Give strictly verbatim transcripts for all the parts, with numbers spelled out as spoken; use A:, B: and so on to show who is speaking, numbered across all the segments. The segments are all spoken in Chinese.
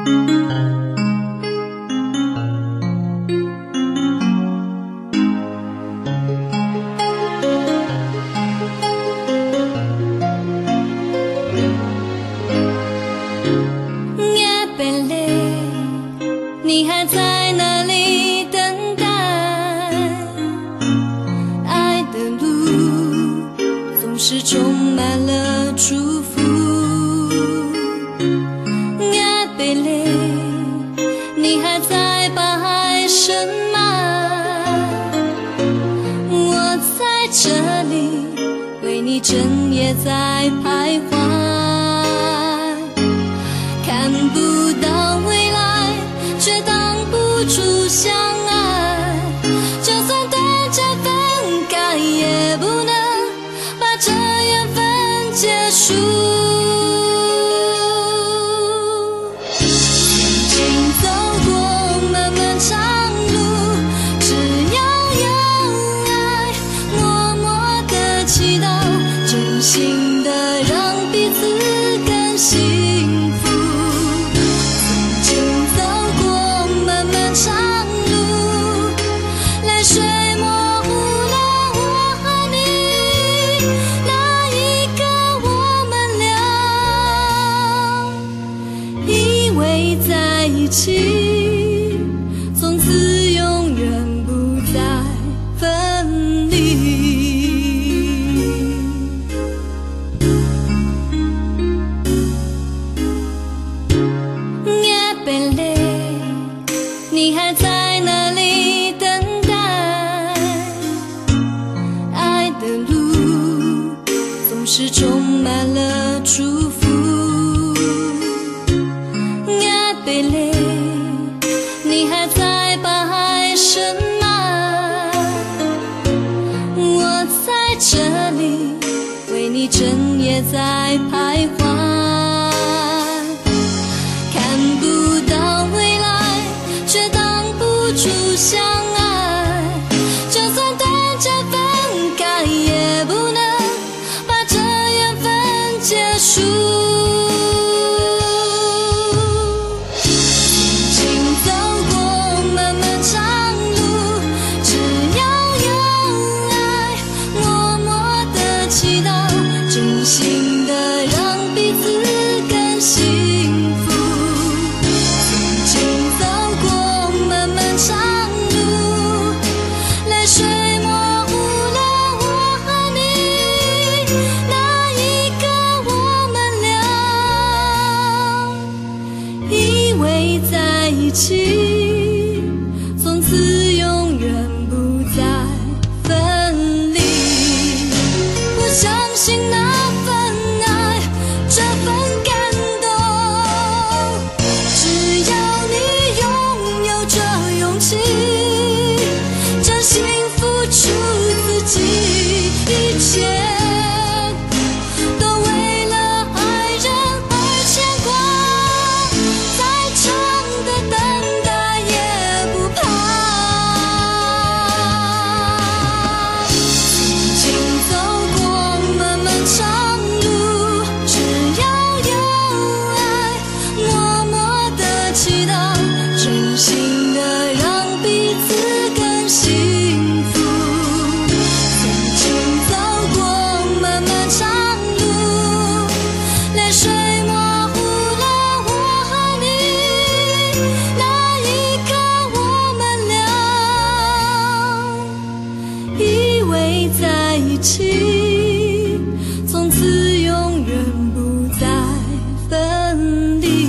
A: 你还在哪里等待？爱的路总是充满了祝福。呀，贝勒，你还在把爱深埋？我在这里为你整夜在徘徊，看不到未来，却挡不住相爱，就算短暂分开，也不能把这缘分结束。曾经走过漫漫长路，只要有爱，默默的祈祷，真心的让彼此更幸福。长路，泪水模糊了我和你，那一刻我们俩以为在一起，从此永远不再分离。也别累，你还在哪里等待？爱的路总是充满了祝福。呀，贝勒，你还在把爱深埋？我在这里为你整夜在徘徊，看不到未来，却挡不住相爱，就算短暂分开，也不能把这缘分结束。曾经走过漫漫长路，只要有爱，默默的祈祷，真心的让彼此更幸福。长路，泪水模糊了我和你，那一刻我们俩以为在一起，从此永远不再分离。我相信那份爱，这份感动，只要你拥有这勇气，真心付出自己，一切都为了爱人而牵挂，再长的等待也不怕。曾经走过漫漫长路，只要有爱，默默的祈祷，真心的让彼此更幸福。曾经走过漫漫长路，泪水模糊了我和你，那一刻我们俩以为在一起，从此永远不再分离。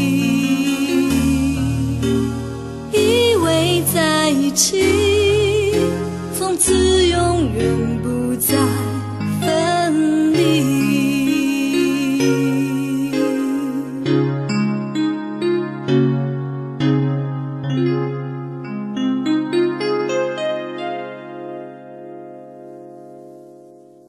A: 以为在一起，从此永远不再